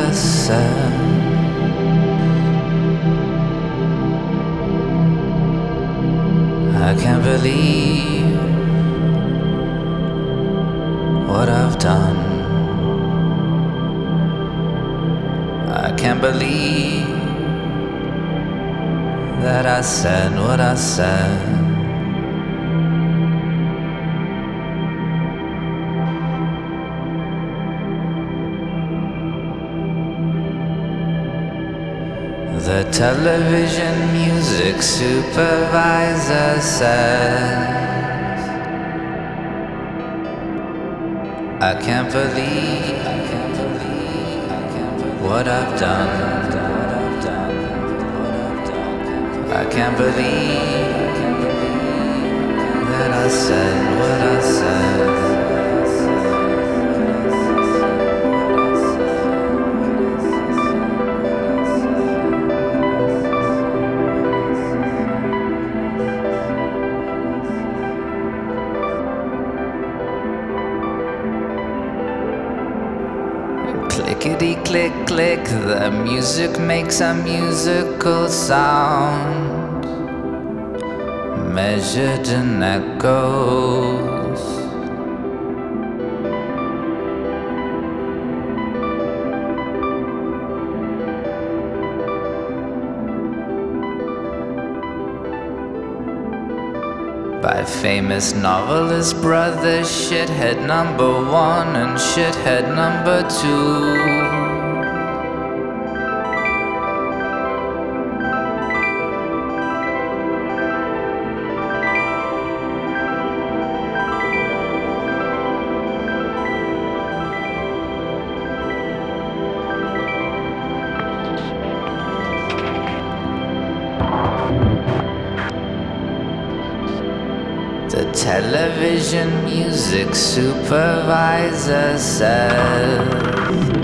said, I can't believe what I've done. I can't believe that I said what I said. The television music supervisor says, I can't believe what I've done. I can't believe that I said what I said. Clickety click click, the music makes a musical sound, measured in echoes. By famous novelist brothers, shithead number 1 and shithead number 2. The television music supervisor says,